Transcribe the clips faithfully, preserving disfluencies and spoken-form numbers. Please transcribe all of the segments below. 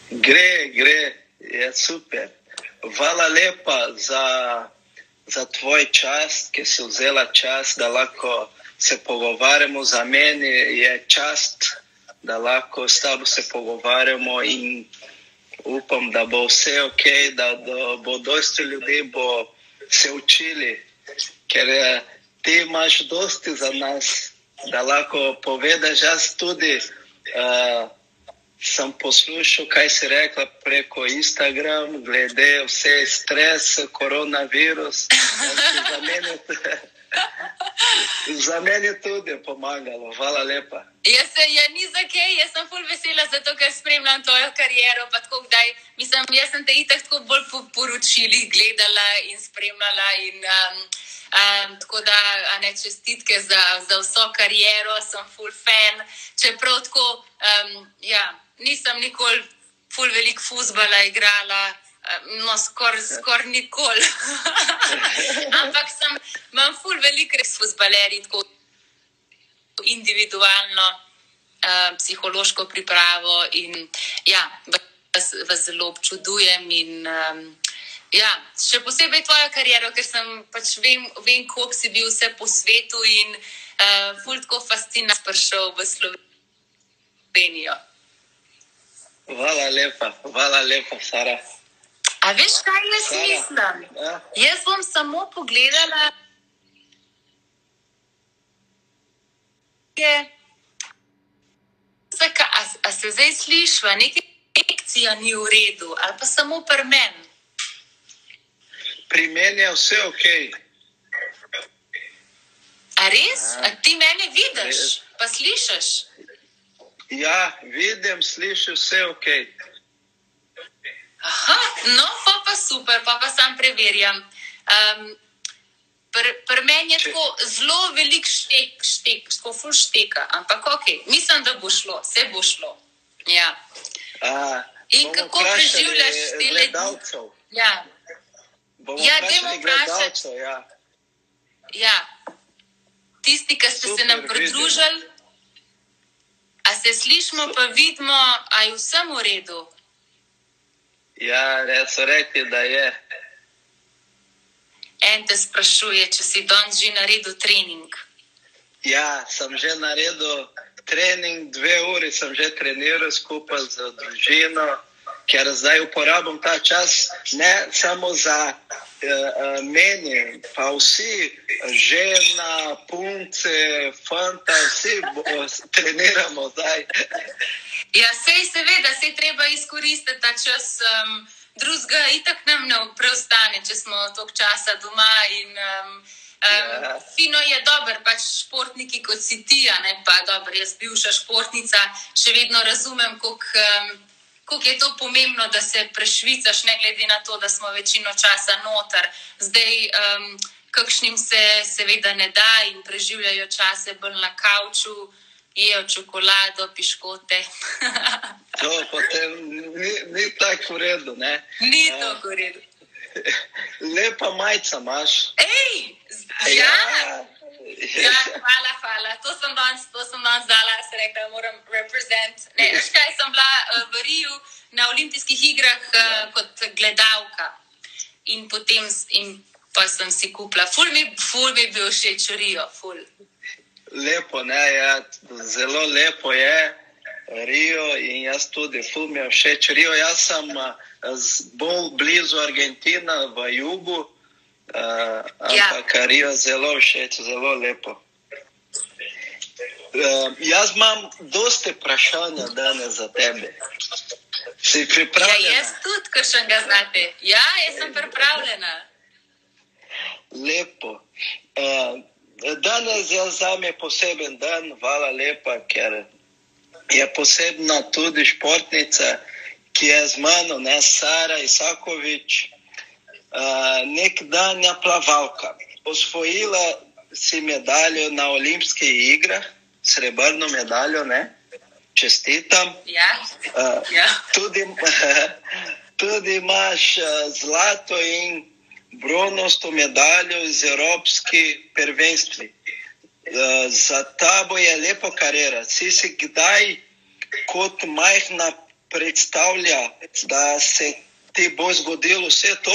Gre, gre, je super. Hvala lepa za, za tvoj čas, ki si vzela čas, da lahko se pogovarjamo. Za meni je čast, da lahko s tabo se pogovarjamo in upam, da bo vse ok, da, da bo dosti ljudi bo se učili, ker je, ti imaš dosti za nas, da lahko povedaš. Jaz tudi uh, sem poslušal, kaj si rekla preko Instagram, glede vse stres, koronavirus. Za mene, za mene tudi je pomagalo. Hvala lepa. Jaz se, ja, ni za kaj, jaz sem ful vesela, zato ker spremljam tvojo kariero, pa tako kdaj, mislim, jaz sem te itak tako bolj po poročilih gledala in spremljala in um, um, tako da, a ne, čestitke za, za vso kariero, sem ful fan, čeprav tako, um, ja, nisem nikoli ful veliko fuzbala igrala, no, skor, skor nikoli, ampak sem, imam ful veliko res fuzbaleri, tako individualno, uh, psihološko pripravo in ja, vas, vas zelo občudujem in um, ja, še posebej tvojo kariero, ker sem pač vem, vem koliko si bil vse po svetu in uh, ful tako fascinant prišel v Slovenijo. Hvala lepa, hvala lepa, Sara. A veš, kaj jaz mislim? Ja. Jaz bom samo pogledala A, a se zdaj slišva, neka injekcija ni v redu, ali pa samo pri meni? Pri meni je vse ok. A res? Ja. A ti mene vidiš, Res. pa slišiš? Ja, vidim, slišim, vse ok. Aha, no, pa pa super, pa pa sam preverjam. Um, Pri pr meni je Če... tako zelo velik štek, štek, tako ful šteka, ampak ok, mislim, da bo šlo, vse bo šlo. Ja. A, In kako preživljaš te gledalcev? Ja. Bomo Ja, vprašali dajmo vprašati. gledalcev, ja. Ja. Tisti, ki ste Super, se nam pridružili, a se slišimo, pa vidimo, a je vsem v redu? Ja, res so rekli, da je. En te sprašuje, če si danes že naredil trening. Ja, sem že naredil trening, dve uri sem že treniral skupaj z družino, ker zdaj uporabim ta čas ne samo za uh, uh, meni, pa vsi, žena, punce, fanta, vsi bo, treniramo zdaj. Ja, sej seveda, sej treba izkoristiti ta čas, um, drugega itak nam ne preostane, če smo toliko časa doma in um, um, Ja. fino je dober, pač športniki kot si ti, a ne pa dober, jaz bivša športnica, še vedno razumem, koliko um, koliko je to pomembno, da se prešvicaš, ne glede na to, da smo večino časa noter. Zdaj, um, kakšnim se seveda ne da in preživljajo čase bolj na kavču, jejo čokolado, piškote. To potem ni, ni tako v redu, ne? Ni to v redu. Lepa majica imaš. Ej, ja, ja, hvala, hvala. To sem danes, to sem danes dala, se rekla, moram represent. Ne, veš kaj, sem bila uh, v Riju na olimpijskih igrah uh, kot gledalka. In potem, in pa sem si kupila. Ful mi, ful mi bil všeč Rio, ful. Lepo, ne, ja, zelo lepo je Rio in jaz tudi, ful mi je všeč Rio. Jaz sem uh, bolj blizu Argentina, v jugu, uh, ampak ja. Rio zelo všeč, zelo lepo. Uh, jaz imam dosti vprašanja danes za tebe. Si pripravljena? Ja, jaz tudi, kakšnega znate. Ja, jaz sem pripravljena. Lepo. Uh, danes je zame poseben dan, hvala lepa, ker je posebna tudi športnica, ki je z mano, ne, Sara Isakovič, uh, nekdanja plavalka. Osvojila si medaljo na olimpijskih igrah, srebrno medaljo, ne? Čestitam. Ja. Uh, Ja. tudi, tudi imaš uh, zlato in bronasto medaljo iz evropskih prvenstvi. Uh, za tabo je lepa kariera. Si si kdaj kot majhna predstavlja, da se ti bo zgodilo vse to?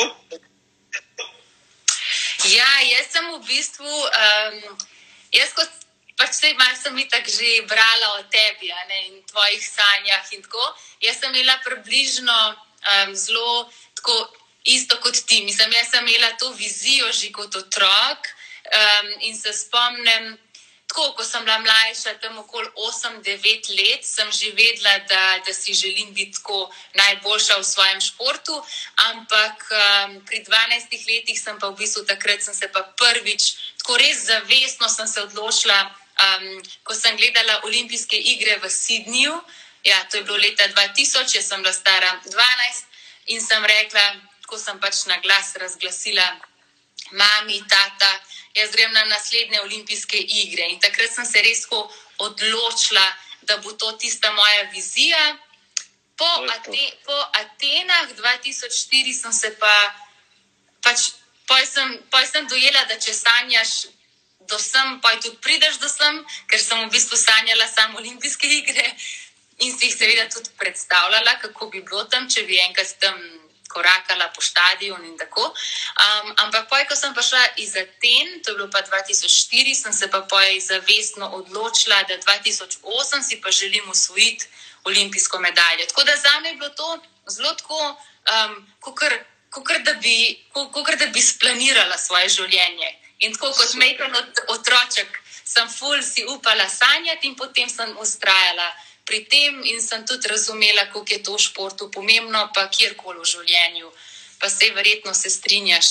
Ja, jaz sem v bistvu, um, jaz kot pač vse malo sem itak že brala o tebi, a ne, in tvojih sanjah in tako. Jaz sem imela približno um, zelo tako isto kot ti. Mislim, jaz sem imela to vizijo že kot otrok um, in se spomnim, tako, ko sem bila mlajša, tam okoli osem devet let, sem že vedela, da, da si želim biti tako najboljša v svojem športu, ampak um, pri dvanajstih letih sem pa v bistvu takrat sem se pa prvič, tako res zavestno sem se odločila, um, ko sem gledala olimpijske igre v Sydneyju, ja, to je bilo leta dva tisoč, jaz sem bila stara dvanajst in sem rekla, ko sem pač na glas razglasila, mami, tata, jaz grem na naslednje olimpijske igre. In takrat sem se res odločila, da bo to tista moja vizija. Po, Ate, po Atenah dva tisoč štiri sem se pa, pač, poj sem, poj sem dojela, da če sanjaš do sem, poj tudi prideš do sem, ker sem v bistvu sanjala samo olimpijske igre in si jih seveda tudi predstavljala, kako bi bilo tam, če bi enkrat tam korakala po štadion in tako. Um, ampak poj, ko sem pa šla iz Aten, to je bilo pa dva tisoč štiri, sem se pa poj zavestno odločila, da dva tisoč osem si pa želim osvojiti olimpijsko medaljo. Tako da zame je bilo to zelo tako, um, kakor, kakor, da bi, kakor da bi splanirala svoje življenje. In tako kot majhen otroček sem ful si upala sanjati in potem sem ustrajala pri tem in sem tudi razumela, koliko je to v športu pomembno, pa kjerkoli v življenju. Pa se verjetno se strinjaš.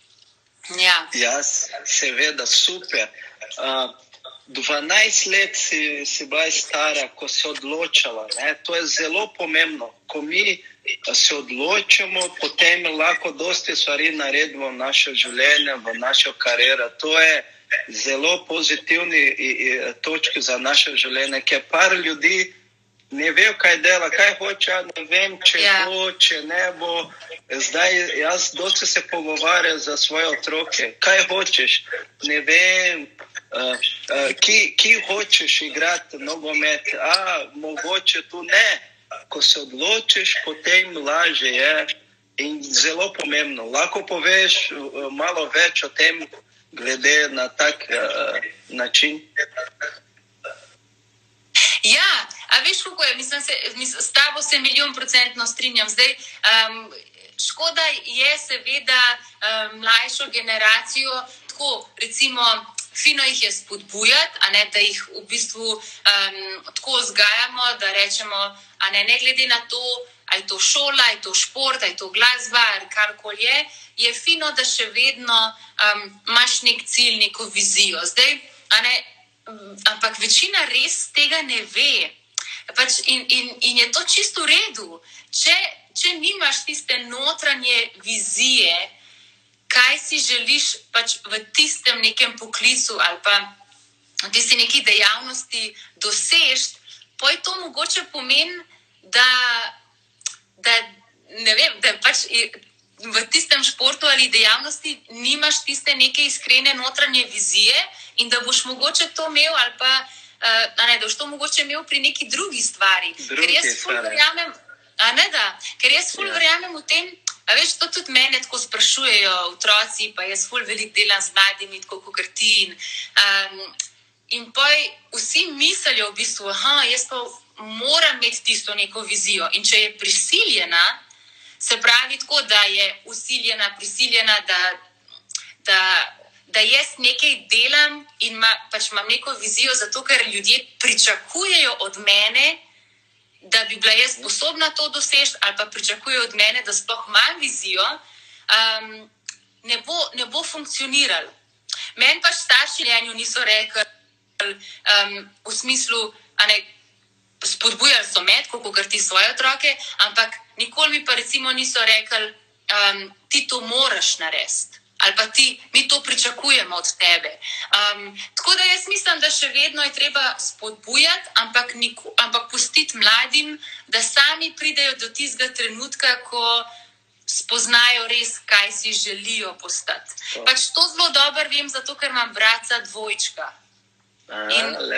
Ja, ja seveda, super. Uh, dvanajst let si, si bila stara, ko si odločala. Ne? To je zelo pomembno. Ko mi se odločimo, potem lahko dosti stvari naredimo v naše življenje, v našo kariero. To je zelo pozitivni točki za naše življenje, ker par ljudi ne ve, kaj dela, kaj hoče, ne vem, če Ja. bo, če ne bo. Zdaj, jaz dosti se pogovarjam za svoje otroke. Kaj hočeš? Ne vem, uh, uh, ki, ki hočeš igrati nogomet? A, mogoče tu ne. Ko se odločiš, potem lažje je in zelo pomembno. Lahko poveš uh, malo več o tem, glede na tak uh, način. Ja, a veš, kako je, mislim, se, mislim, s tabo se milijon procentno strinjam. Zdaj, um, škoda je seveda um, mlajšo generacijo, tako recimo, fino jih je spodbujati, a ne, da jih v bistvu um, tako vzgajamo, da rečemo, a ne, ne glede na to, a je to šola, a je to šport, a je to glasba, ali karkoli je, je fino, da še vedno um, imaš nek cilj, neko vizijo. Zdaj, a ne, ampak večina res tega ne ve. Pač in, in, in je to čisto v redu. Če, če nimaš tiste notranje vizije, kaj si želiš pač v tistem nekem poklicu ali pa v tisti neki dejavnosti dosežiti, poj to mogoče pomeni, da, da ne vem, da pač v tistem športu ali dejavnosti nimaš tiste neke iskrene notranje vizije in da boš mogoče to imel ali pa, uh, a ne, da boš to mogoče imel pri neki drugi stvari. Drugi ker jaz ful verjamem, a ne da, ker jaz ful Ja. verjamem v tem, a veš, to tudi mene tako sprašujejo otroci, pa jaz ful veliko delam z mladimi, tako kot ti in, um, in poj vsi mislijo v bistvu, aha, jaz pa moram imeti tisto neko vizijo in če je prisiljena, se pravi tako, da je usiljena, prisiljena, da, da, da jaz nekaj delam in ma, pač imam neko vizijo, zato ker ljudje pričakujejo od mene, da bi bila jaz sposobna to doseči ali pa pričakujejo od mene, da sploh imam vizijo, um, ne, bo, ne bo funkcioniralo. Meni pač starši niso rekli um, v smislu, a ne, spodbujali so me, tako kot ti svoje otroke, ampak nikoli mi pa recimo niso rekli, um, ti to moraš narediti. Ali pa ti, mi to pričakujemo od tebe. Um, tako da jaz mislim, da še vedno je treba spodbujati, ampak, niko, ampak pustiti mladim, da sami pridejo do tistega trenutka, ko spoznajo res, kaj si želijo postati. To. Pač to zelo dobro vem, zato ker imam brata dvojčka. A, In- lepo.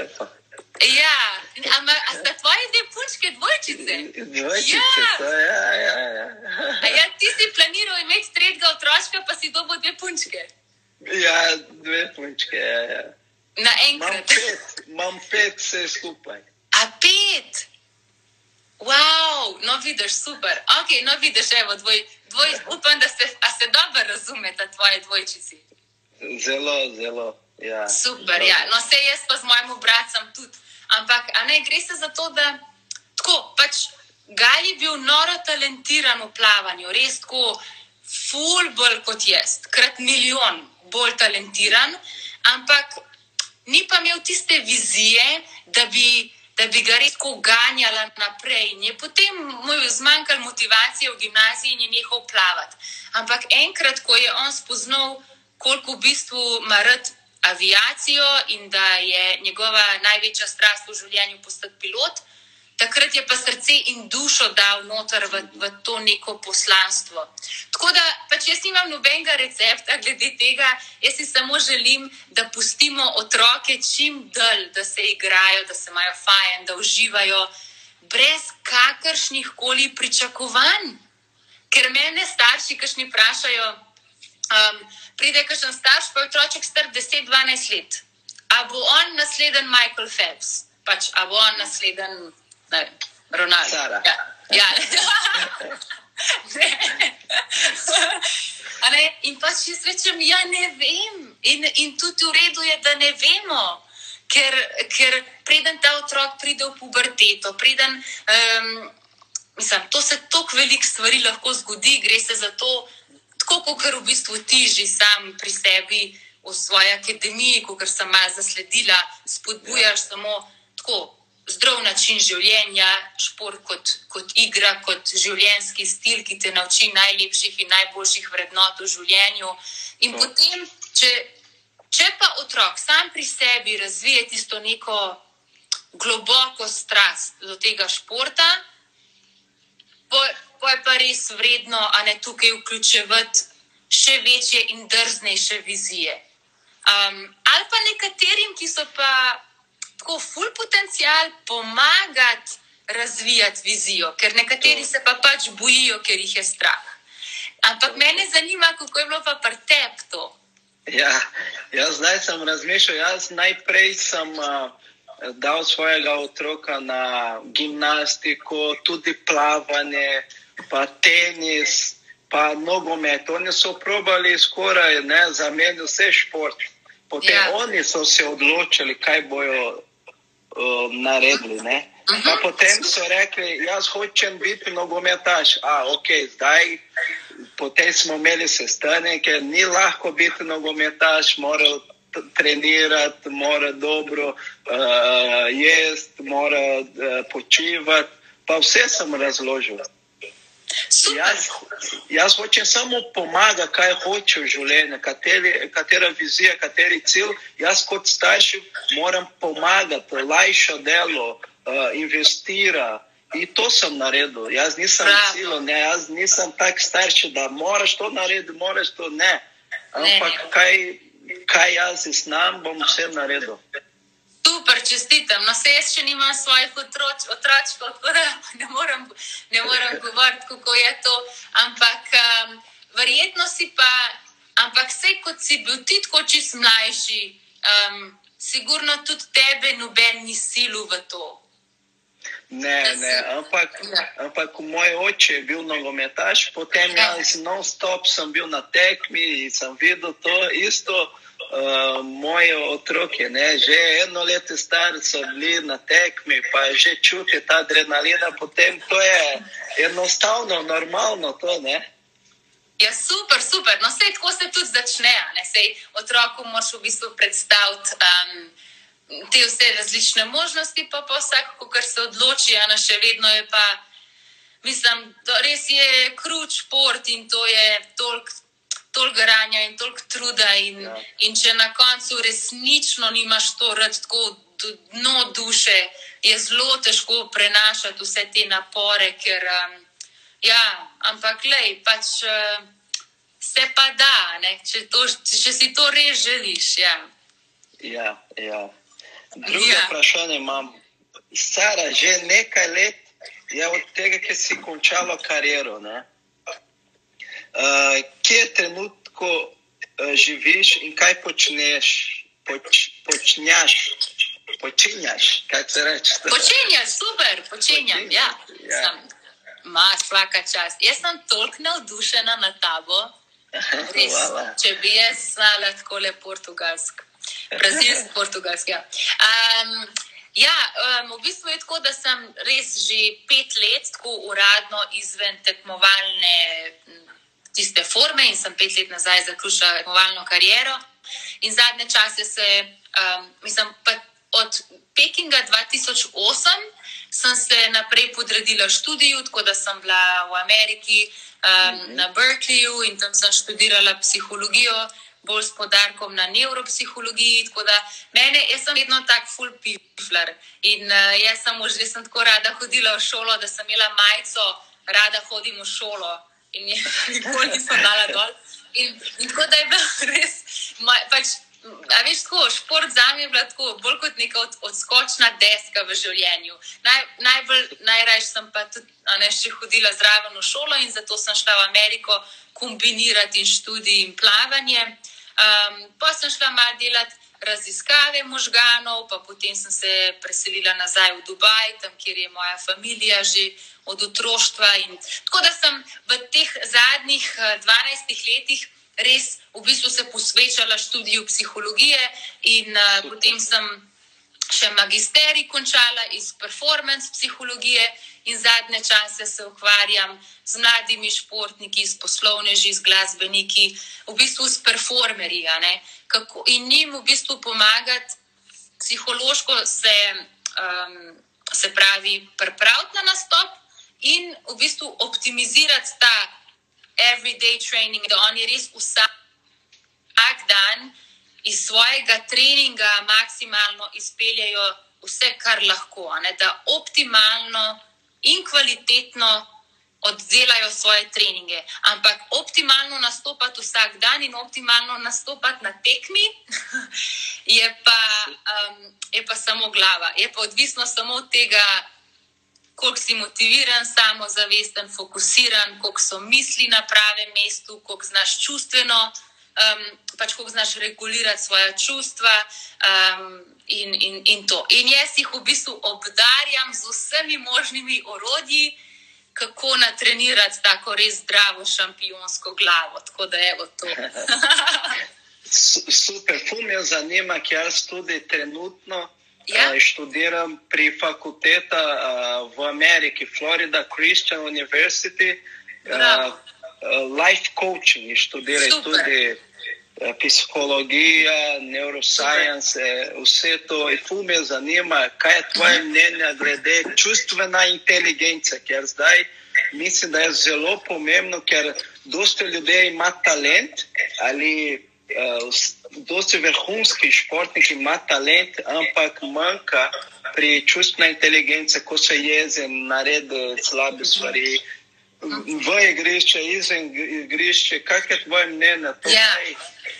Ja, ama, a sta tvoje dve punčke dvojčice? Dvojčice, Ja. to ja, ja, ja. A ja, ti si planiral imeti tretjega otročka, pa si dobil dve punčke. Ja, dve punčke, ja, ja. Imam Naenkrat. pet, imam pet vse skupaj. A pet? Wow, no vidiš, super. Ok, no vidiš, evo, dvoj, dvoj, upam, da se, a se dobro razumeta tvoje dvojčici. Zelo, zelo, ja. Super, ja. No, se jaz pa z mojim bracem tudi. Ampak, a ne, gre se za to, da tako, pač, Gal je bil noro talentiran v plavanju, res tako ful bolj kot jaz, krat milijon bolj talentiran, ampak ni pa imel tiste vizije, da bi, da bi ga res tako ganjala naprej. In je potem mu je zmanjkalo motivacije v gimnaziji in je nehal plavati. Ampak enkrat, ko je on spoznal, koliko v bistvu ima rad aviacijo in da je njegova največja strast v življenju postati pilot, takrat je pa srce in dušo dal noter v, v to neko poslanstvo. Tako da, pač jaz nimam nobenega recepta glede tega, jaz si samo želim, da pustimo otroke čim dlje, da se igrajo, da se imajo fajn, da uživajo, brez kakršnih koli pričakovanj. Ker mene starši, kakšni vprašajo, um, pride kakšen starš, pa je otroček star deset dvanajst let. A bo on nasleden Michael Phelps? Pač, a bo on nasleden ne, Ronaldo? Sara. Ja. Ja. A ne? In pač jaz rečem, ja ne vem. In, in tudi v redu je, da ne vemo. Ker, ker preden ta otrok pride v puberteto, preden, um, mislim, to se toliko veliko stvari lahko zgodi, gre se za to, tako kot v bistvu ti že sam pri sebi v svoji akademiji, kot sem malo zasledila, spodbujaš samo tako zdrav način življenja, šport kot, kot igra, kot življenjski stil, ki te nauči najlepših in najboljših vrednot v življenju. In potem, če, če pa otrok sam pri sebi razvije tisto neko globoko strast do tega športa, po, po je pa res vredno, a ne tukaj vključevati še večje in drznejše vizije. Um, ali pa nekaterim, ki so pa tako ful potencial pomagati razvijati vizijo, ker nekateri se pa pač bojijo, ker jih je strah. Ampak mene zanima, kako je bilo pa pri tebi to. Ja, jaz zdaj sem razmišljal, jaz najprej sem uh, dal svojega otroka na gimnastiko, tudi plavanje, pa tenis, pa nogomet. Oni so probali skoraj ne, zamenjati vse šport. Potem ja. Oni so se odločili, kaj bojo uh, naredili. Ne? Uh-huh. Pa potem so rekli, jaz hočem biti nogometaš. A, ok, zdaj, potem smo imeli sestanke, ni lahko biti nogometaš, mora trenirati, mora dobro uh, jesti, mora uh, počivati. Pa vse sem razložil. Jaz, jaz hočem samo pomagati, kaj hoče v življenju, kateri, katera vizija, kateri cilj. Jaz kot starši moram pomagati, lajšo delo, uh, investira. In to sem naredil. Jaz nisem cilj, ne, jaz nisem tak starši, da moraš to narediti, moraš to, ne. Ampak kaj, kaj jaz znam, bom vse naredil. Super, čestitam. No, se jaz še nimam svojih otroč, otročkov, tako da ne moram, ne moram govoriti, kako je to. Ampak um, verjetno si pa, ampak sej kot si bil ti tako čist mlajši, um, sigurno tudi tebe noben ni silu v to. Ne, ne, ampak, ampak moj oče je bil nogometaš, potem jaz non-stop sem bil na tekmi in sem videl to isto. Uh, moje otroke, ne, že eno leto star so bili na tekmi, pa že čuti ta adrenalina, potem to je enostavno, normalno to, ne? Ja, super, super. No, sej tako se tudi začne, ne, sej otroku moraš v bistvu predstaviti um, te vse različne možnosti, pa pa vsak, kar se odloči, a na še vedno je pa, mislim, to res je krut šport in to je toliko toliko garanja in toliko truda in, ja. In če na koncu resnično nimaš to rad tako dno duše, je zelo težko prenašati vse te napore, ker um, ja, ampak lej, pač uh, se pa da, ne, če, to, če si to res želiš, ja. Ja, ja. Drugo Ja. vprašanje imam. Sara, že nekaj let je od tega, ki si končala kariero, ne? Uh, kje trenutko uh, živiš in kaj počneš? Poč, počnjaš? Počinjaš? Kaj se reče? Počenjaš, super, počenjam, ja. Ja. Sem, ma, svaka čast. Jaz sem toliko navdušena na tabo, res, Hvala. če bi jaz znala takole portugalsk. Brazilsk, portugalsk, ja. Um, ja, um, v bistvu je tako, da sem res že pet let tako uradno izven tekmovalne m, tiste forme in sem pet let nazaj zaključila tekmovalno kariero. In zadnje čase se, um, mislim, pa od Pekinga dva tisoč osem sem se naprej podredila študiju, tako da sem bila v Ameriki um, mm-hmm. na Berkeleyju in tam sem študirala psihologijo, bolj s poudarkom na nevropsihologiji, tako da mene, jaz sem vedno tak full pifler in uh, jaz sem už, jaz sem tako rada hodila v šolo, da sem imela majico, rada hodim v šolo in je, nikoli nisem dala dol. In, in tako da je bila res, maj, pač, a veš tako, šport zame je bila tako, bolj kot neka od, odskočna deska v življenju. Naj, najbolj, najrajš sem pa tudi, a ne, še hodila zraven v šolo in zato sem šla v Ameriko kombinirati in študij in plavanje. Um, pa sem šla malo delati raziskave možganov, pa potem sem se preselila nazaj v Dubaj, tam, kjer je moja familija že od otroštva. In, tako da sem v teh zadnjih dvanajstih letih res v bistvu se posvečala študiju psihologije in uh, potem sem še magisterij končala iz performance psihologije in zadnje čase se ukvarjam z mladimi športniki, s poslovneži, z glasbeniki, v bistvu s performerji, a ne, kako in njim v bistvu pomagati psihološko se, um, se pravi, pripraviti na nastop in v bistvu optimizirati ta everyday training, da oni res vsak, vsak dan iz svojega treninga maksimalno izpeljajo vse, kar lahko, a ne, da optimalno in kvalitetno oddelajo svoje treninge. Ampak optimalno nastopati vsak dan in optimalno nastopati na tekmi je pa, um, je pa samo glava. Je pa odvisno samo od tega, koliko si motiviran, samozavesten, fokusiran, koliko so misli na pravem mestu, koliko znaš čustveno, um, pač koliko znaš regulirati svoja čustva um, in, in, in to. In jaz jih v bistvu obdarjam z vsemi možnimi orodji, kako natrenirati tako res zdravo šampionsko glavo. Tako da evo to. Super, ful me zanima, ker jaz tudi trenutno Ja? uh, študiram pri fakulteta uh, v Ameriki, Florida Christian University, uh, uh, life coaching, študiram tudi uh, psihologija, neuroscience, uh, vse to. In ful me zanima, kaj je tvoje mnenje glede čustvena inteligenca, ker zdaj mislim, da je zelo pomembno, ker dosti ljudi ima talent ali Uh, dosti vrhunski športniki ima talent, ampak manjka pri čustvena inteligenca, ko se jezen, naredi slabe stvari v igrišče, izven igrišče. Kak je tvoje mnenje? To Ja. kaj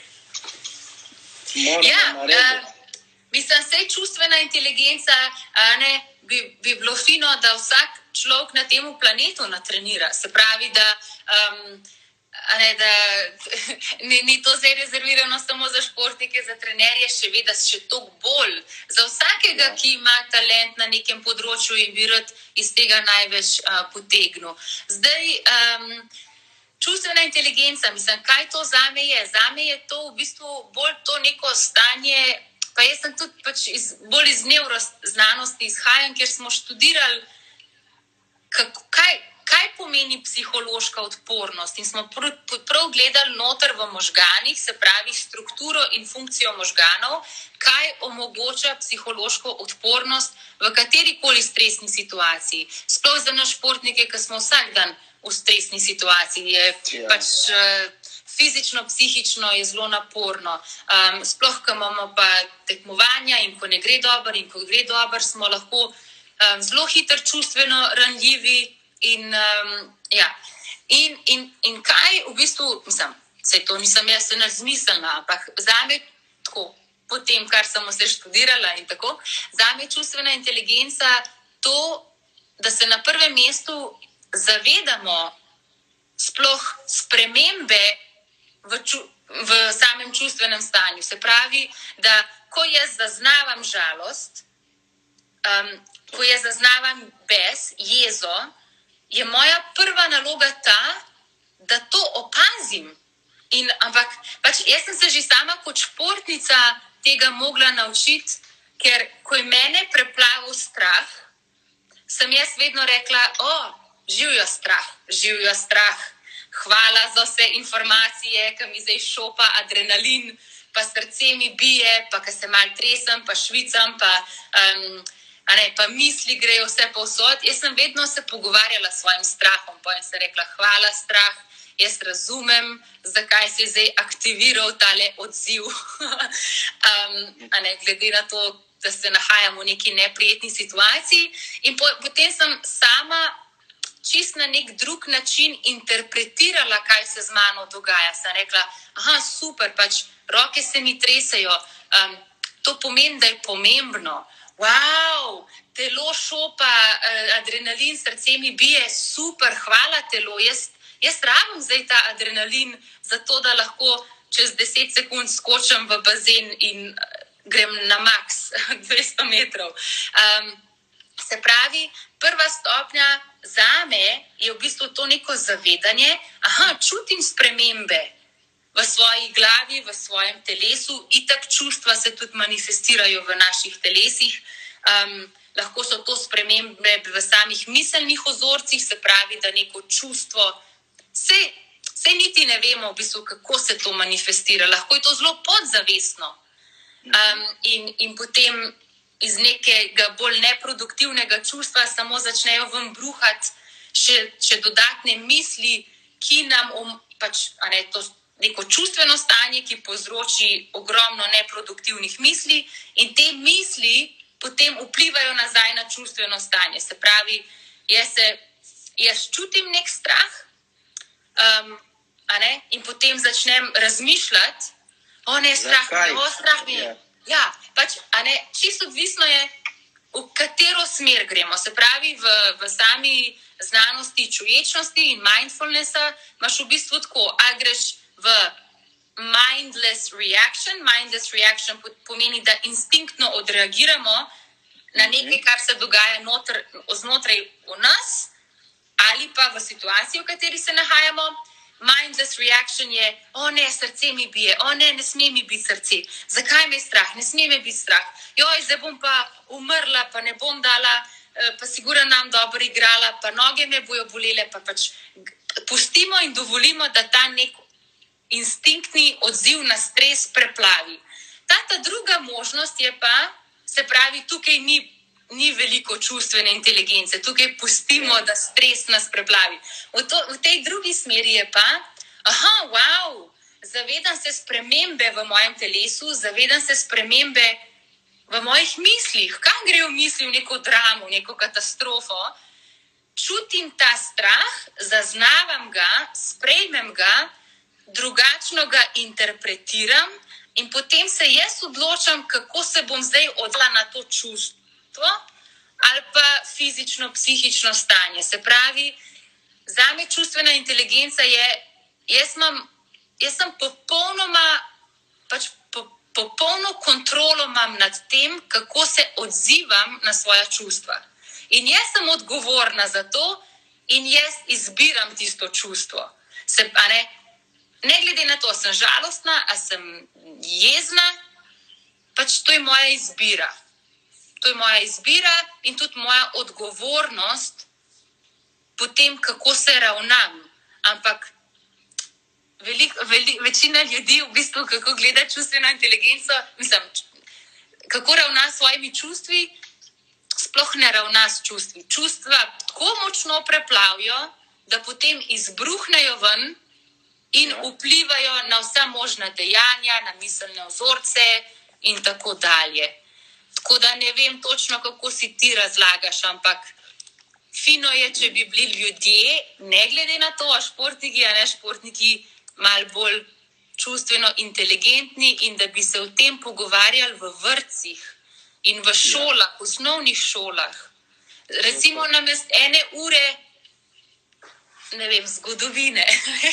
moramo Ja, narediti? uh, mislim, sej čustvena inteligenca, a ne, bi, bi bilo fino, da vsak človek na tem planetu natrenira. Se pravi, da, um, a ne, da ni, ni to zdaj rezervirano samo za športnike, za trenerje, še vedno še toliko bolj. Za vsakega, Ja. ki ima talent na nekem področju in bi rad iz tega največ uh, potegnil. Zdaj, um, čustvena inteligenca, mislim, kaj to zame je? Zame je to v bistvu bolj to neko stanje, pa jaz sem tudi pač iz, bolj iz nevroznanosti izhajam, ker smo študirali, kako, kaj, kaj pomeni psihološka odpornost in smo prav, prav gledali noter v možganih, se pravi strukturo in funkcijo možganov, kaj omogoča psihološko odpornost v katerikoli stresni situaciji. Sploh za nas športnike, ki smo vsak dan v stresni situaciji, je Ja. pač uh, fizično, psihično je zelo naporno. Um, sploh, ko imamo pa tekmovanja in ko ne gre dobro in ko gre dobro, smo lahko um, zelo hitro čustveno ranljivi in, um, ja. in, in, in kaj v bistvu, mislim, saj to nisem jaz se nazmislila, ampak zame tako, po tem, kar sem vse študirala in tako. Zame je čustvena inteligenca to, da se na prvem mestu zavedamo sploh spremembe v, ču, v samem čustvenem stanju. Se pravi, da ko jaz zaznavam žalost, um, ko jaz zaznavam bes, jezo, je moja prva naloga ta, da to opazim. In, ampak pač jaz sem se že sama kot športnica tega mogla naučiti, ker ko je mene preplavil strah, sem jaz vedno rekla, o, živijo strah, živijo strah. Hvala za vse informacije, ki mi zdaj šopa adrenalin, pa srce mi bije, pa ko se mal tresem, pa švicam, pa, um, a ne, pa misli grejo vse povsod. Jaz sem vedno se pogovarjala s svojim strahom, pa in sem rekla, hvala strah, jaz razumem, zakaj se je zdaj aktiviral tale odziv. um, a ne, glede na to, da se nahajam v neki neprijetni situaciji. In po, potem sem sama čist na nek drug način interpretirala, kaj se z mano dogaja. Sem rekla, aha, super, pač roke se mi tresejo, um, to pomeni, da je pomembno. Wow, telo šopa, adrenalin, srce mi bije, super, hvala telo. Jaz, jaz rabim zdaj ta adrenalin, zato da lahko čez deset sekund skočim v bazen in grem na maks dvesto metrov. Um, se pravi, prva stopnja zame je v bistvu to neko zavedanje, aha, čutim spremembe v svoji glavi, v svojem telesu, itak čustva se tudi manifestirajo v naših telesih. Um, lahko so to spremembe v samih miselnih ozorcih, se pravi, da neko čustvo, se, se niti ne vemo v bistvu, kako se to manifestira, lahko je to zelo podzavestno. Um, in, in potem iz nekega bolj neproduktivnega čustva samo začnejo vam bruhati še, še dodatne misli, ki nam um, pač, a ne, to neko čustveno stanje, ki povzroči ogromno neproduktivnih misli in te misli potem vplivajo nazaj na čustveno stanje. Se pravi, jaz, se, jaz čutim nek strah um, a ne, in potem začnem razmišljati, o ne, strah, o, strah mi je. Yeah. Ja, pač, a ne, čisto odvisno je, v katero smer gremo. Se pravi, v, v sami znanosti čuječnosti in mindfulnessa imaš v bistvu tako, a greš v mindless reaction. Mindless reaction pomeni, da instinktno odreagiramo na nekaj, kar se dogaja notr, znotraj v nas ali pa v situaciji, v kateri se nahajamo. Mindless reaction je, o ne, srce mi bije, o ne, ne sme mi biti srce. Zakaj me je strah? Ne sme mi biti strah. Joj, zdaj bom pa umrla, pa ne bom dala, pa sigurno nam dobro igrala, pa noge me bojo bolele, pa pač pustimo in dovolimo, da ta nek instinktni odziv na stres preplavi. Ta, ta druga možnost je pa, se pravi, tukaj ni, ni veliko čustvene inteligence, tukaj pustimo, da stres nas preplavi. V, to, v tej drugi smeri je pa, aha, wow, zavedam se spremembe v mojem telesu, zavedam se spremembe v mojih mislih. Kam gre v misli, v neko dramo, v neko katastrofo? Čutim ta strah, zaznavam ga, sprejmem ga, drugačno ga interpretiram in potem se jaz odločam, kako se bom zdaj odla na to čustvo ali pa fizično, psihično stanje. Se pravi, zame čustvena inteligenca je, jaz, imam, jaz sem popolnoma, pač po, popolno kontrolo imam nad tem, kako se odzivam na svoja čustva. In jaz sem odgovorna za to in jaz izbiram tisto čustvo. Se, a ne, Ne glede na to, sem žalostna, a sem jezna, pač to je moja izbira. To je moja izbira in tudi moja odgovornost po tem, kako se ravnam. Ampak velik, velik, večina ljudi v bistvu, kako gleda čustveno inteligenco, mislim, kako ravna s svojimi čustvi, sploh ne ravna s čustvi. Čustva tako močno preplavijo, da potem izbruhnejo ven in vplivajo na vsa možna dejanja, na miselne vzorce in tako dalje. Tako da ne vem točno, kako si ti razlagaš, ampak fino je, če bi bili ljudje, ne glede na to, a športniki, a ne športniki, malo bolj čustveno inteligentni in da bi se o tem pogovarjali v vrtcih in v šolah, v osnovnih šolah. Recimo namesto ene ure, ne vem, zgodovine.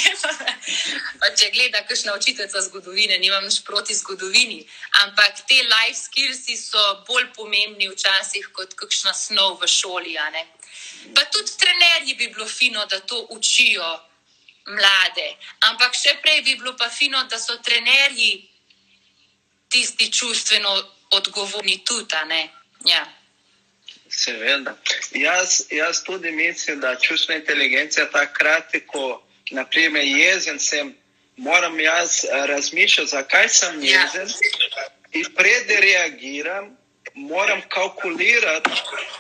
Pa če gleda kakšna učiteljica zgodovine, nimam nič proti zgodovini, ampak te life skillsi so bolj pomembni včasih kot kakšna snov v šoli, a ne. Pa tudi trenerji bi bilo fino, da to učijo mlade, ampak še prej bi bilo pa fino, da so trenerji tisti čustveno odgovorni tudi, a ne. Ja. Seveda. Jaz, jaz tudi mislim, da čustvena inteligencija takrat, ko naprimer jezen sem, moram jaz razmišljati, zakaj sem jezen, ja. In pred reagiram, moram kalkulirati,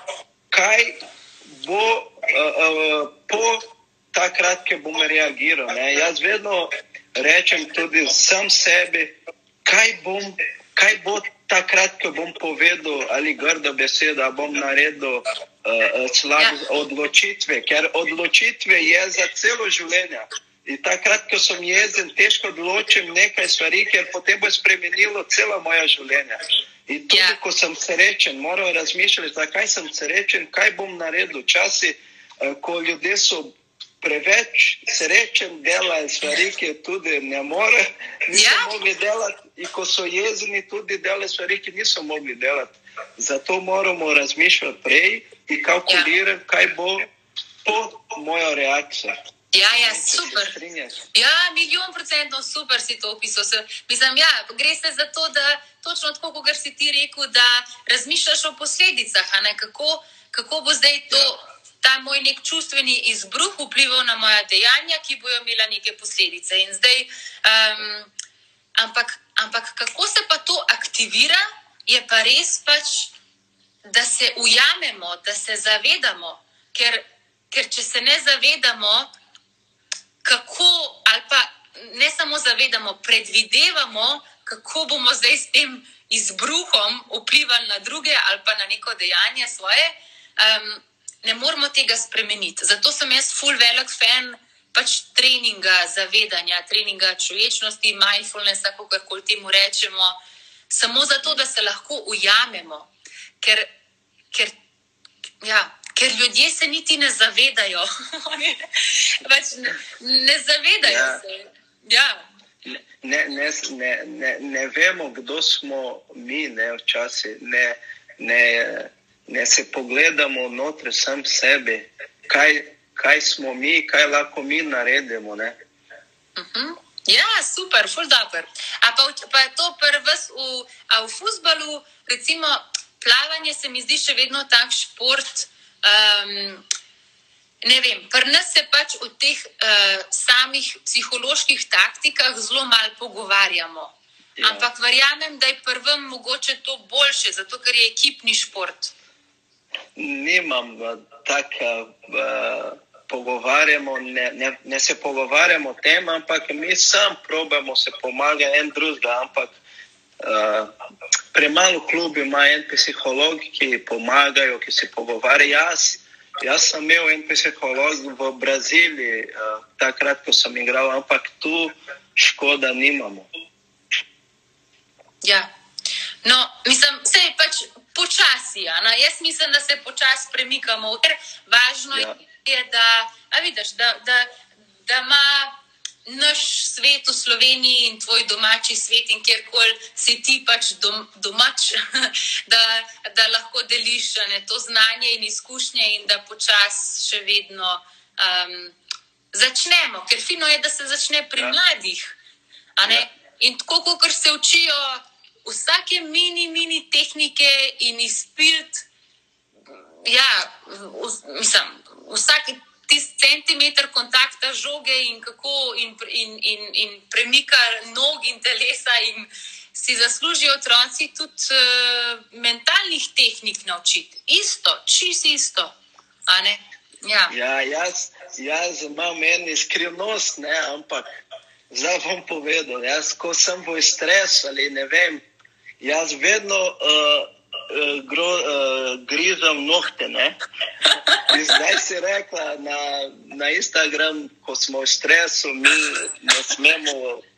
kaj bo uh, uh, po takrat, ko bom reagiral. Ne? Jaz vedno rečem tudi sam sebi, kaj bom, kaj bo takrat, ko bom povedal ali grdo besedo, bom naredil uh, slabe ja. odločitve, ker odločitve je za celo življenje. In takrat, ko sem jezen, težko odločim nekaj stvari, ker potem bo spremenilo celo moje življenje. In tudi, ja. ko sem srečen, moram razmišljati, zakaj sem srečen, kaj bom naredil. Časi, uh, ko ljudje so preveč srečen, delajo stvari, ki tudi ne more, niso ja. mogli delati, in ko so jezni, tudi delajo stvari, ki niso mogli delati. Zato moramo razmišljati prej in kalkulirati, ja. kaj bo po mojo reakcijo. Ja, ja, super. Ja, milijon procentno super si to opisal. Mislim, ja, gre se za to, da točno tako, kot si ti rekel, da razmišljaš o posledicah, a ne, kako, kako bo zdaj to, ja. ta moj nek čustveni izbruh vplival na moja dejanja, ki bojo imela neke posledice. In zdaj, um, ampak, ampak kako se pa to aktivira, je pa res pač, da se ujamemo, da se zavedamo, ker, ker če se ne zavedamo, kako, ali pa ne samo zavedamo, predvidevamo, kako bomo zdaj s tem izbruhom vplivali na druge ali pa na neko dejanje svoje, um, ne moramo tega spremeniti. Zato sem jaz ful velik fan pač treninga zavedanja, treninga človečnosti, mindfulnessa, kakorkoli temu rečemo, samo zato, da se lahko ujamemo. Ker, ker, ja, ker ljudje se niti ne zavedajo. pač ne, ne zavedajo ja. se. Ja. Ne, ne, ne, ne, ne vemo, kdo smo mi, ne, včasih. Ne, ne, ne se pogledamo notri sam sebi, kaj, kaj smo mi, kaj lahko mi naredimo. Ne? Uh-huh. Ja, super, ful dober. A pa, pa je to pri vas v, a v fuzbalu, recimo, plavanje se mi zdi še vedno tak šport, um, ne vem, pri nas se pač o teh uh, samih psiholoških taktikah zelo malo pogovarjamo. Ja. Ampak verjamem, da je prvem mogoče to boljše, zato ker je ekipni šport. Nimam tako uh, pogovarjamo, ne, ne, ne se pogovarjamo o tem, ampak mi sam probamo se pomagati en drugega, ampak uh, premalo klubi ima en psiholog, ki pomagajo, ki se pogovarjajo. Jaz, jaz sem imel en psiholog v Braziliji, uh, takrat, ko sem igral, ampak tu škoda nimamo. Ja, no, mislim, se je pač počasi, no? Jaz mislim, da se počasi premikamo, ker važno ja. je, da, a vidiš, da, da, da ima naš svet v Sloveniji in tvoj domači svet in kjerkoli si ti pač dom, domač, da, da lahko deliš ne, to znanje in izkušnje in da počasi še vedno um, začnemo, ker fino je, da se začne pri ja. mladih, a ne? Ja. In tako, kot se učijo vsake mini, mini tehnike in izpilt, ja, v, mislim, vsak tist centimeter kontakta žoge in kako in, in, in, in premika nog in telesa in si zaslužijo otroci tudi uh, mentalnih tehnik naučiti. Isto, čisto isto, a ne? Ja, ja jaz, jaz imam eni skrivnost, ne, ampak zdaj bom povedal, jaz, ko sem v stresu ali ne vem, jaz vedno uh, uh, gro, uh, grizam nohte, ne? In zdaj si rekla na, na Instagram, ko smo v stresu, mi ne smemo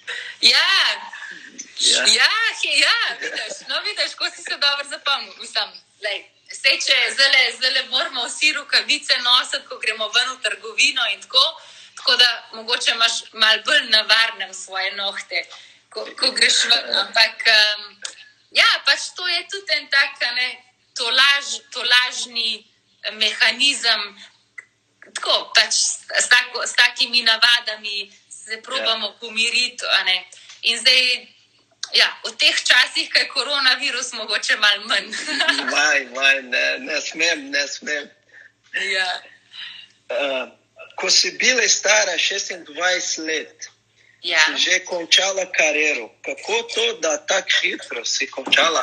Ja, Ja. ja, he, ja, vidiš, no vidiš, ko si se dobro zapomnil. Mislim, lej, sej, če zdaj, zdaj moramo vsi rukavice nositi, ko gremo ven v trgovino in tako, tako da mogoče imaš malo bolj na varnem svoje nohte, ko, ko greš ven, ampak um, ja, pač to je tudi en tak, ne, to, laž, to lažni mehanizem, tako, pač s, tako, s takimi navadami se probamo pomiriti, a ne, in zdaj, ja, v teh časih, kaj je koronavirus, mogoče malo manj. Vaj, vaj, ne, ne smem, ne smem. Ja. Uh, ko si bila stara šestindvajset let, Ja. si že končala kariero. Kako to, da tako hitro si končala?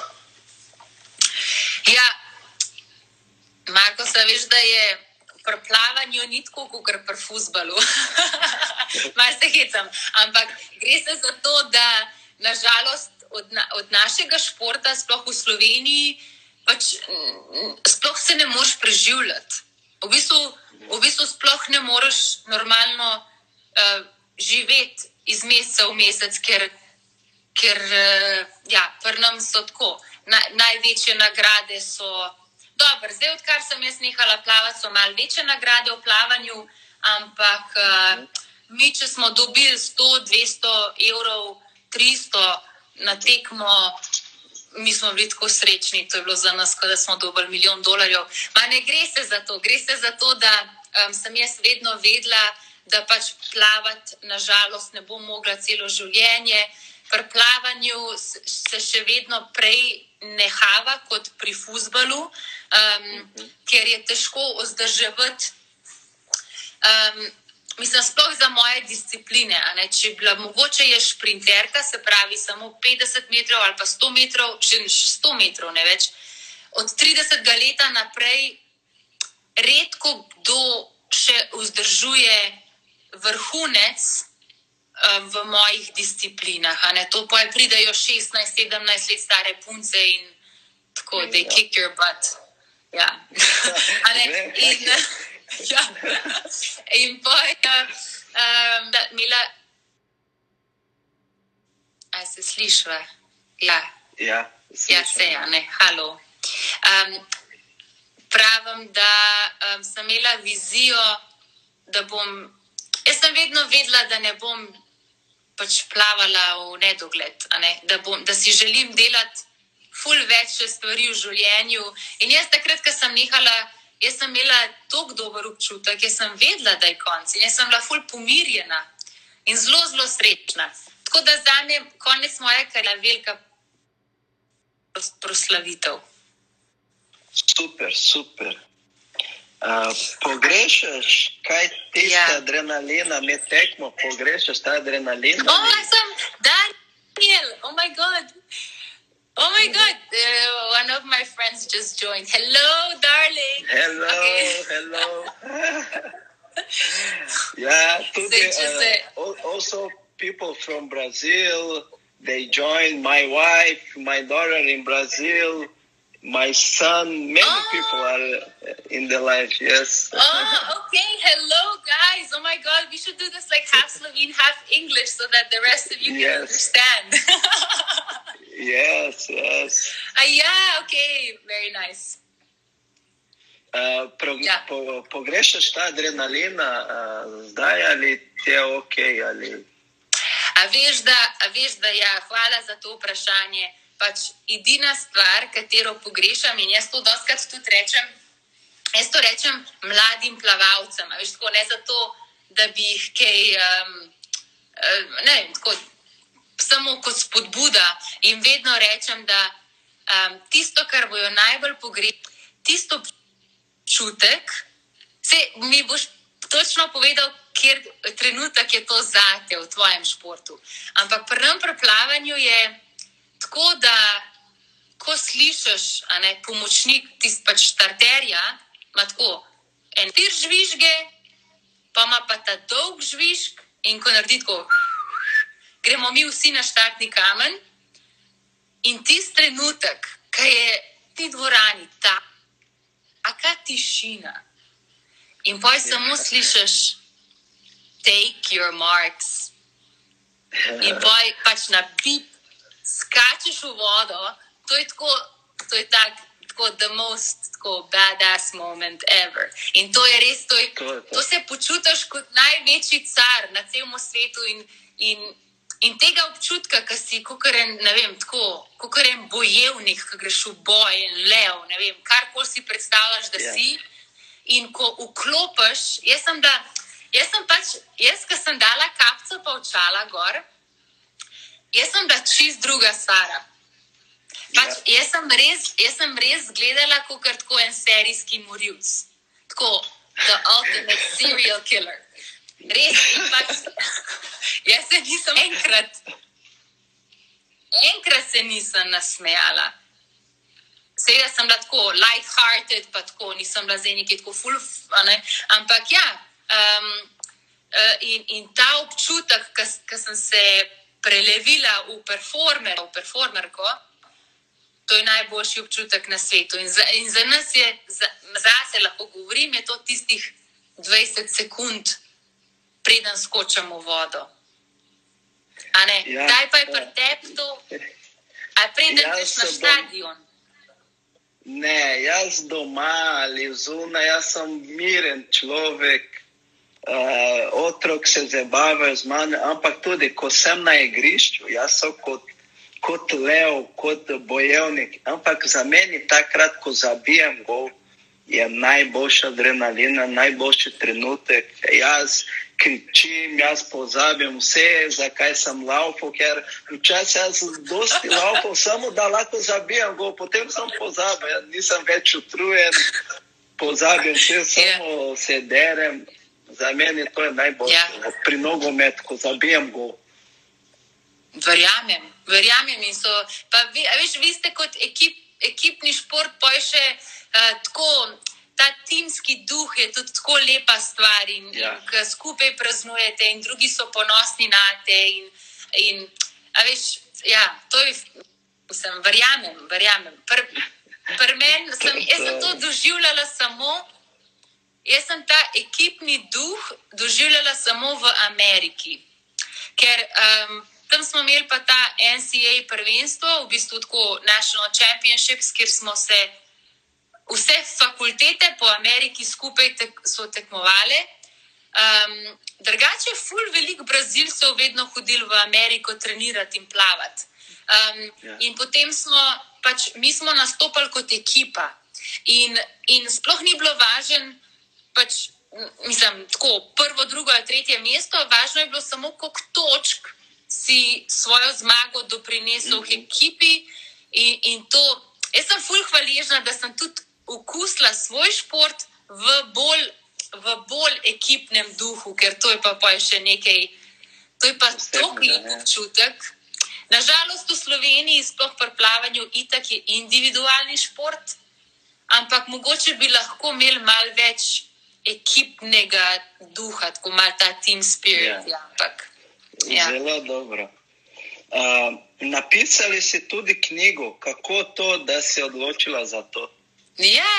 Ja, Marko, se veš, da je pri plavanju ni tako, kot pri fuzbalu. Malo se hecam, ampak gre se za to, da nažalost od, na, od našega športa, sploh v Sloveniji, pač sploh se ne moreš preživljati. V bistvu, v bistvu sploh ne moreš normalno uh, živeti iz meseca v mesec, ker, ker uh, ja, pri nam so tako. Na, največje nagrade so, dobro, zdaj odkar sem jaz nehala plavati, so malo večje nagrade v plavanju, ampak uh, mi, če smo dobili sto, dvesto evrov, tristo na tekmo, mi smo bili tako srečni, to je bilo za nas, da smo dobili milijon dolarjev. Ma ne gre se za to, gre se za to, da um, sem jaz vedno vedela, da pač plavati nažalost ne bom mogla celo življenje. Pri plavanju se še vedno prej nehava kot pri fuzbalu, um, uh-huh. ker je težko vzdrževati um, mislim, sploh za moje discipline, a ne, če bila, mogoče je šprinterka, se pravi samo petdeset metrov ali pa sto metrov, še sto metrov, ne več, od tridesetega leta naprej redko kdo še vzdržuje vrhunec um, v mojih disciplinah, a ne, to pa pridejo šestnajst, sedemnajst let stare punce in tako, they kick your butt, ja, a ne, in ja, in pa um, da Mila, a se slišva? Ja, ja, ja se ja, ne, halo. Um, pravim, da um, sem imela vizijo, da bom, jaz sem vedno vedela, da ne bom pač plavala v nedogled, a ne, da, bom, da si želim delati ful več stvari v življenju. In jaz takrat, ko sem nehala, jaz sem imela toliko dober občutek, jaz sem vedela, da je konc in jaz sem bila ful pomirjena in zelo, zelo srečna. Tako da zame konec moje kariere velika proslavitev. Super, super. Uh, pogrešaš kaj tiste Ja. adrenalina med tekmo? Pogrešaš ta adrenalin? Oh, jaz sem Daniel, oh my god. Oh my god, uh, one of my friends just joined. Hello, darling. Hello, Okay. hello. Yeah, today, So just, uh, al- also people from Brazil, they joined. My wife, my daughter in Brazil, my son, many Oh. people are uh, in the life, yes. Oh, okay. Hello, guys. Oh my god, we should do this like half Slovene, half English so that the rest of you can Yes. understand. Yes, yes. Ah, yeah, okay. Very nice. Uh, pro, Ja. po, pogrešaš ta adrenalina uh, zdaj ali ti je ok? Ali... A veš, da, a veš, da ja, hvala za to vprašanje. Pač edina stvar, katero pogrešam, in jaz to dostkrat tudi rečem, jaz to rečem mladim plavalcem, a veš, tako ne zato, da bi jih kaj, um, ne vem, tako, samo kot spodbuda, in vedno rečem, da um, tisto, kar bojo najbolj pogrešali, tisto čutek, se mi boš točno povedal, kjer trenutek je to zate v tvojem športu. Ampak pri nam pri plavanju je tako, da ko slišiš, a ne, pomočnik, tist pač starterja, ima tako en tir žvižge, pa ima pa ta dolg žvižg in ko naredi tako, gremo mi vsi na štartni kamen in tist trenutek, ki je ti dvorani, ta aka tišina in poj samo slišiš take your marks in poj pač na bip skačeš v vodo, to je tako, to je tak, tako the most tako badass moment ever. In to je res, to, je, to se počutiš kot največji car na celem svetu in, in, in tega občutka, ki si kakor en, ne vem, tako, kakor en bojevnik, ki greš v boj, en lev, ne vem, karkoli si predstavljaš, da yeah. si. In ko vklopiš, jaz sem da, jaz sem pač, jaz, ko sem dala kapco pa očala gor, jaz sem da čist druga Sara. Pač, yeah. jaz, sem res, jaz sem res gledala kakor tako en serijski morilc. Tako, the ultimate serial killer. Res, in pač, jaz se nisem enkrat, enkrat se nisem nasmejala. Seveda sem bila tako light-hearted, pa tako, nisem bila zdaj nekaj tako full, ne? Ampak ja, um, in, in ta občutek, ko sem se prelevila v performer, v performerko, to je najboljši občutek na svetu. In za, in za nas je, za, zase lahko govorim, je to tistih dvajset sekund, preden skočem v vodo. A ne? Ja, daj pa je pri tebi to, a preden greš na stadion. Ne, jaz doma ali zunaj, jaz sem miren človek, uh, otrok se zabavajo z mano, ampak tudi, ko sem na igrišču, jaz sem kot, kot lev, kot bojevnik, ampak za meni takrat, ko zabijem gol, je najboljša adrenalina, najboljši trenutek. Jaz kričim, jaz pozabim vse, zakaj sem laufal, ker včasih jaz dosti laufal, samo da lahko zabijem gol, potem sem pozabil, ja, nisem več utrujen, pozabim vse, samo se derem. Za meni to je najboljše, ja. Pri nogometu, ko zabijem gol. Verjamem, verjamem in so, pa vi, veš, vi ste kot ekip, ekipni šport, pa je še uh, tako, ta timski duh je tudi tako lepa stvar in, ja. in ko skupaj praznujete in drugi so ponosni na te in, in a veš, ja, to je, sem, verjamem, verjamem. Pr, pr men, sem, jaz sem to doživljala samo, jaz sem ta ekipni duh doživljala samo v Ameriki, ker um, tam smo imeli pa ta N C A A prvenstvo, v bistvu tako National Championships, kjer smo se vse fakultete po Ameriki skupaj tek, so tekmovale. Um, drugače, ful veliko Brazilcev vedno hodili v Ameriko trenirati in plavati. Um, yeah. In potem smo, pač, mi smo nastopali kot ekipa. In, in sploh ni bilo važen, pač, mislim, tako, prvo, drugo ali tretje mesto, važno je bilo samo koliko točk si svojo zmago doprinesel mm-hmm. v ekipi in, in to, jaz sem ful hvaležna, da sem tudi okusila svoj šport v bolj, v bolj ekipnem duhu, ker to je pa, pa je še nekaj, to je pa toliko lep občutek. Nažalost v Sloveniji, sploh pri plavanju, itak je individualni šport, ampak mogoče bi lahko imeli malo več ekipnega duha, tako malo ta team spirit, ja, ampak ja. Zelo dobro. Uh, napisali si tudi knjigo, kako to, da si odločila za to? Ja,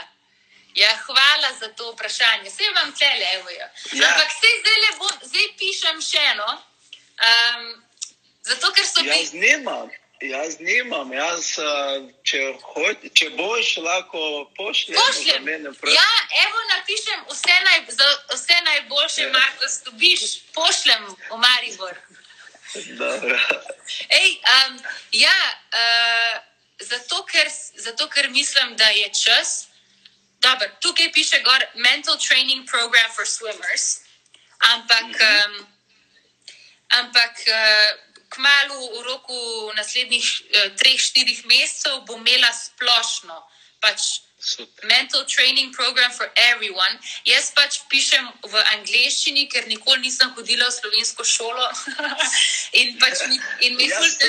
ja, hvala za to vprašanje. Saj vam tle, evo jo. Ja. Ampak saj zdaj, bo, zdaj pišem še eno, um, zato ker so... Jaz nimam, jaz nimam, jaz, če, hod, če boš, lahko pošljem. Pošljem, ja, evo napišem vse, naj, za, vse najboljše, ja. Markus, dobiš, pošljem v Maribor. Dobro. Ej, um, ja, uh, zato, ker, zato ker mislim, da je čas. Dobro, tukaj piše gor Mental Training Program for Swimmers, ampak, mm-hmm. um, ampak uh, kmalu v roku naslednjih uh, treh, štirih mesecev bo imela splošno pač Super. Mental Training Program for Everyone. Jaz pač pišem v angleščini, ker nikoli nisem hodila v slovensko šolo in pač mi, in mi ful te...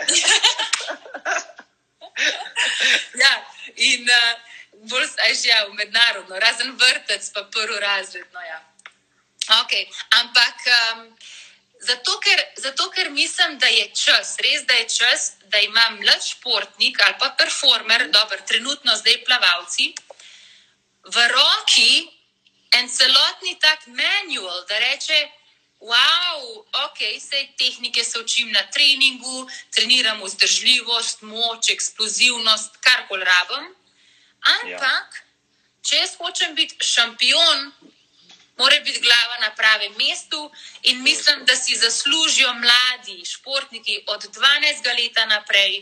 ja, in uh, bolj aj ja, v mednarodno, razen vrtec pa prvo razredno, ja. Ok, ampak um, zato, ker, zato, ker mislim, da je čas, res da je čas, da ima mlad športnik ali pa performer, dober, trenutno zdaj plavalci, v roki en celotni tak manual, da reče, wow, ok, sej tehnike se učim na treningu, treniram vzdržljivost, moč, eksplozivnost, karkoli rabim. Ampak, ja. Če jaz hočem biti šampion, mora biti glava na pravem mestu in mislim, da si zaslužijo mladi športniki od dvanajstega leta naprej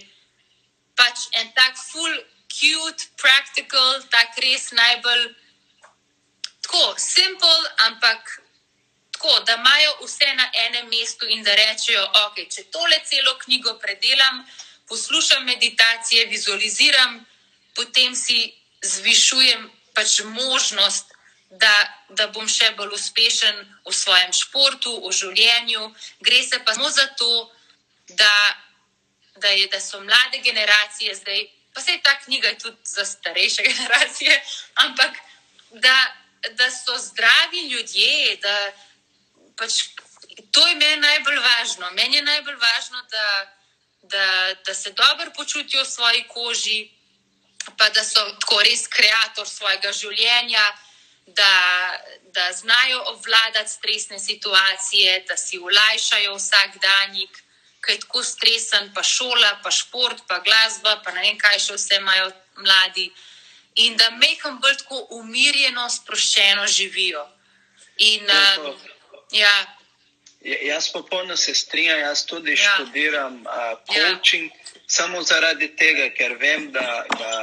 pač en tak full cute, practical, tak res najbolj tako simple, ampak tako, da imajo vse na enem mestu in da rečejo, ok, če tole celo knjigo predelam, poslušam meditacije, vizualiziram, potem si zvišujem pač možnost, da, da bom še bolj uspešen v svojem športu, v življenju. Gre se pa samo za to, da, da, je, da so mlade generacije zdaj, pa sej ta knjiga je tudi za starejše generacije, ampak da, da so zdravi ljudje, da pač to je meni najbolj važno. Meni je najbolj važno, da, da, da se dobro počutijo v svoji koži, pa da so tako res kreator svojega življenja, da, da znajo obvladati stresne situacije, da si olajšajo vsak danjik, ki je tako stresen, pa šola, pa šport, pa glasba, pa ne vem kaj še vse imajo mladi. In da meham bolj tako umirjeno, sproščeno živijo. In uh, ja. Jaz popolno se strinjam, jaz tudi ja. študiram uh, coaching, ja. samo zaradi tega, ker vem, da, da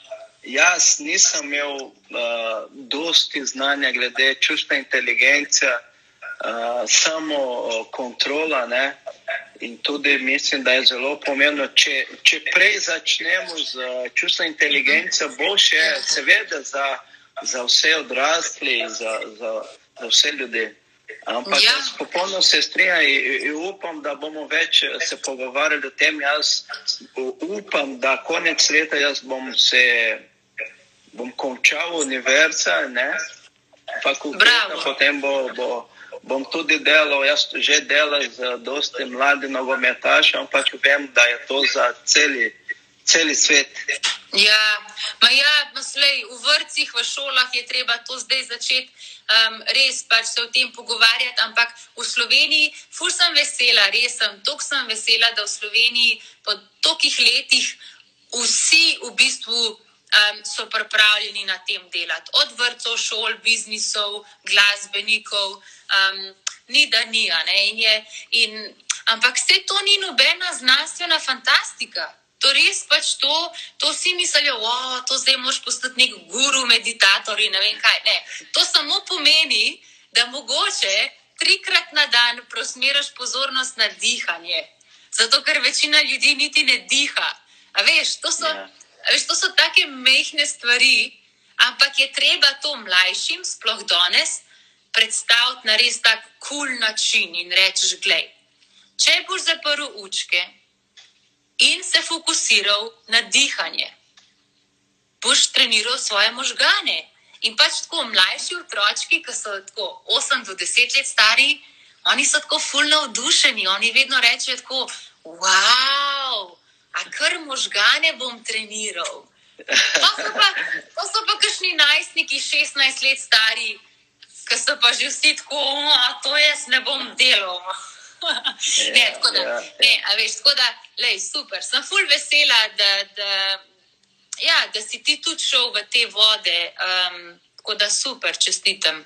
jaz nisem imel uh, dosti znanja glede čustvene inteligence, uh, samo kontrola, ne? In tudi mislim, da je zelo pomembno, če, če prej začnemo z čustveno inteligenco, bo še seveda za, za vse odrasli, za, za, za vse ljudi. Ampak ja. jaz popolno se strinjam in, in upam, da bomo več se pogovarjali o tem. Jaz upam, da konec leta jaz bom se bom končal univerza, ne, fakulteta, potem bo, bo, bom tudi delal, jaz že delal z dosti mladi nogometaši, ampak vem, da je to za celi, celi svet. Ja, ma ja, maslej, v vrtcih, v šolah je treba to zdaj začeti um, res pač se o tem pogovarjati, ampak v Sloveniji ful sem vesela, res sem, toliko sem vesela, da v Sloveniji po tolikih letih vsi v bistvu um, so pripravljeni na tem delati. Od vrtcev, šol, biznisov, glasbenikov, um, ni da ni, a ne, in je, in, ampak vse to ni nobena znanstvena fantastika. To res pač to, to vsi mislijo, o, to zdaj moraš postati nek guru, meditator in ne vem kaj. Ne, to samo pomeni, da mogoče trikrat na dan prosmeraš pozornost na dihanje. Zato, ker večina ljudi niti ne diha. A veš, to so, yeah. a veš, to so take mehne stvari, ampak je treba to mlajšim, sploh danes, predstaviti na res tak cool način in rečeš, glej, če boš zaprl učke, in se fokusiral na dihanje, boš treniral svoje možgane. In pač tako mlajši otročki, ki so tako osem do deset let stari, oni so tako ful navdušeni, oni vedno rečejo tako, wow, a kar možgane bom treniral. To so pa, to so pa kakšni najstniki, šestnajst let stari, ki so pa že vsi tako, a to jaz ne bom delal. ne, tako da, ja, ja. ne, a veš, tako da, lej, super, sem ful vesela, da, da, ja, da si ti tudi šel v te vode, um, tako da super, čestitam.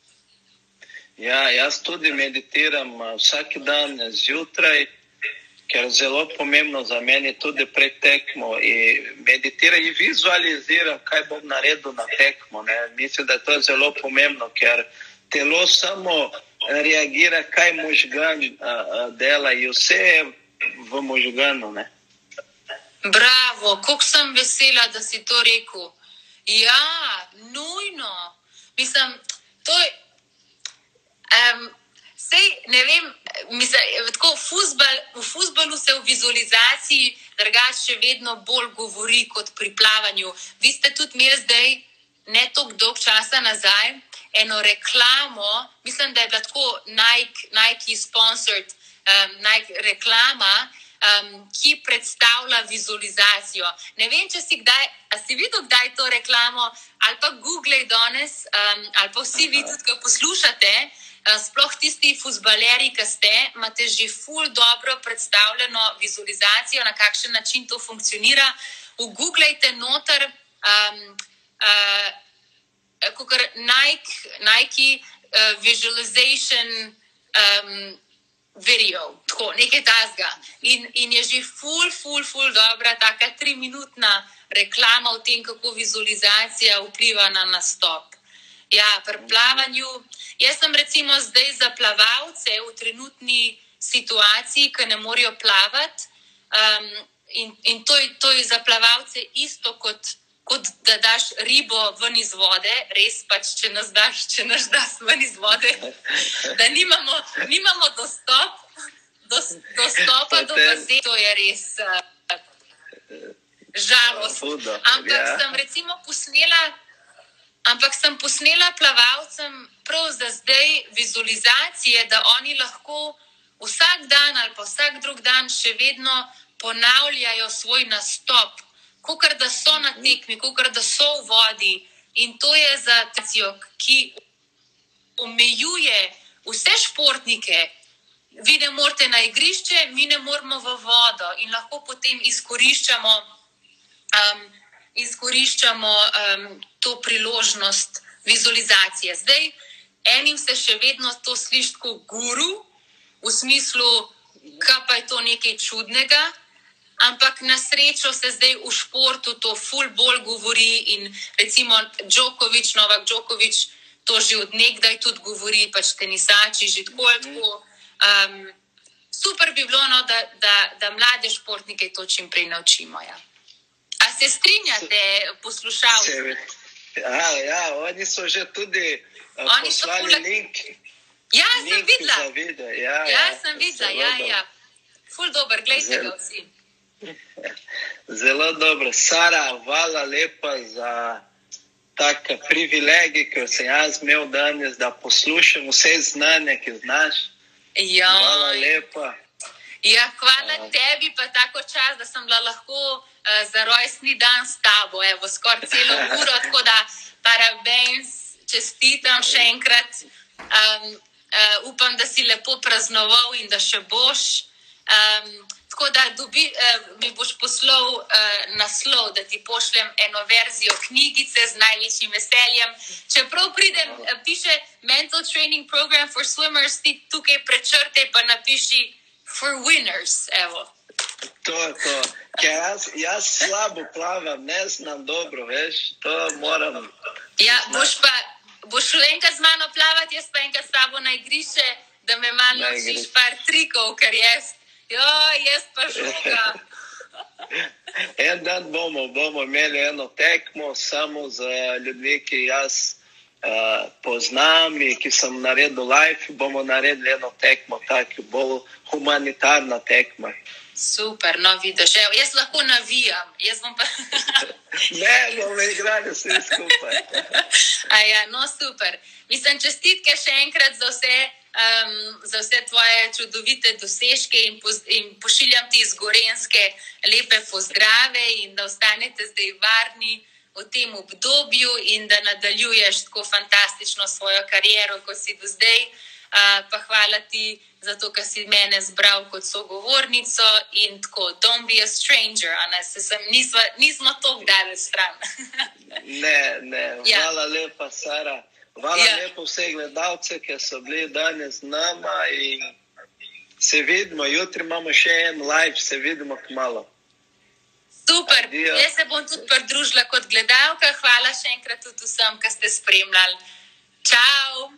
Ja, jaz tudi meditiram vsak dan zjutraj, ker zelo pomembno za meni tudi pred tekmo in meditiram in vizualiziram, kaj bom naredil na tekmo. Ne. Mislim, da to je zelo pomembno, ker telo samo reagira, kaj možgan uh, dela in vse je v možganu. Ne? Bravo, koliko sem vesela, da si to rekel. Ja, nujno. Mislim, to je, um, sej, ne vem, mislim, tako fuzbal, v fuzbalu se v vizualizaciji drugače še vedno bolj govori kot pri plavanju. Vi ste tudi imeli zdaj, ne toliko dolg časa nazaj, eno reklamo, mislim, da je bila tako Nike, Nike sponsored, um, Nike reklama, um, ki predstavlja vizualizacijo. Ne vem, če si kdaj, a si videl kdaj to reklamo, ali pa Google danes, um, ali pa vsi vi tudi, ko poslušate, sploh tisti fuzbaleri, ki ste, imate že ful dobro predstavljeno vizualizacijo, na kakšen način to funkcionira. Ugooglejte noter um, uh, kakor Nike, Nike uh, visualization um, video, tako, nekaj tazga. In, in je že ful, ful, ful dobra taka triminutna reklama o tem, kako vizualizacija vpliva na nastop. Ja, pri plavanju, jaz sem recimo zdaj za plavalce v trenutni situaciji, ki ne morejo plavati, um, in, in to, je, to je za plavalce isto kot, kot da daš ribo ven iz vode, res pač, če nas daš, če nas daš ven iz vode, da nimamo, nimamo dostop, dos, dostopa do bazena, to je res uh, žalost. Ampak sem recimo posnela Ampak sem posnela plavalcem prav za zdaj vizualizacije, da oni lahko vsak dan ali pa vsak drug dan še vedno ponavljajo svoj nastop, kakor da so na tekmi, kakor da so v vodi. In to je za tacijo, ki omejuje vse športnike. Vi ne morete na igrišče, mi ne moramo v vodo in lahko potem izkoriščamo um, izkoriščamo um, to priložnost vizualizacije. Zdaj, enim se še vedno to sliši kot guru, v smislu, kaj pa je to nekaj čudnega, ampak na srečo se zdaj v športu to ful bolj govori in recimo Djokovic, Novak Djokovic, to že od nekdaj tudi govori, pač tenisači, že tako je tako. Um, super bi bilo, no, da, da, da mlade športnike to čim prej naučimo, ja. A se strinjate, poslušalci? Ja, ja, oni so že tudi uh, poslali pula... link. Ja, link sem videla. Video. Ja, ja, ja, sem videla, ja, ja. Ful dober, gledajte ga vsi. Zelo dobro. Sara, hvala lepa za tak privilegij, ker sem jaz imel danes, da poslušam vse znanje, ki znaš. Ja. Hvala lepa. Ja, hvala tebi, pa tako čas, da sem bila lahko uh, za rojstni dan s tabo, evo, skoraj celo uro, tako da parabens, čestitam še enkrat. Um, uh, upam, da si lepo praznoval in da še boš. Um, tako da dobi, uh, mi boš poslal uh, naslov, da ti pošljem eno verzijo knjigice z največjim veseljem. Čeprav pridem, uh, piše Mental Training Program for Swimmers, ti tukaj prečrte pa napiši for winners, evo. To je to. Ker jaz, jaz slabo plavam, ne znam dobro, veš, to moram. Ja, boš pa, boš šel enkrat z mano plavati, jaz pa enkrat s tabo na igrišče, da me malo naučiš par trikov, ker jaz, jo, jaz pa žuga. En dan bomo, bomo imeli eno tekmo samo z ljudmi, ki jaz Uh, poznam in ki sem naredil live, bomo naredili eno tekmo, tako bolj humanitarna tekma. Super, no vidiš, evo, jaz lahko navijam, jaz bom pa... Ne, bomo igrali vsi skupaj. A ja, no super. Mislim, čestitke še enkrat za vse, um, za vse tvoje čudovite dosežke in, poz, in pošiljam ti iz Gorenjske lepe pozdrave in da ostanete zdaj varni v tem obdobju in da nadaljuješ tako fantastično svojo kariero, kot si do zdaj. Uh, pa hvala ti za to, ker si mene zbral kot sogovornico in tako, don't be a stranger, a ne, se sem, nismo, nismo toliko daleč stran. Ne, ne, ja. Hvala lepa, Sara. Hvala ja. lepa vse gledalce, ki so bili danes z nama in se vidimo, jutri imamo še en live, se vidimo kmalu. Super, Adio. Jaz se bom tudi pridružila kot gledalka. Hvala še enkrat tudi vsem, ki ste spremljali. Čau!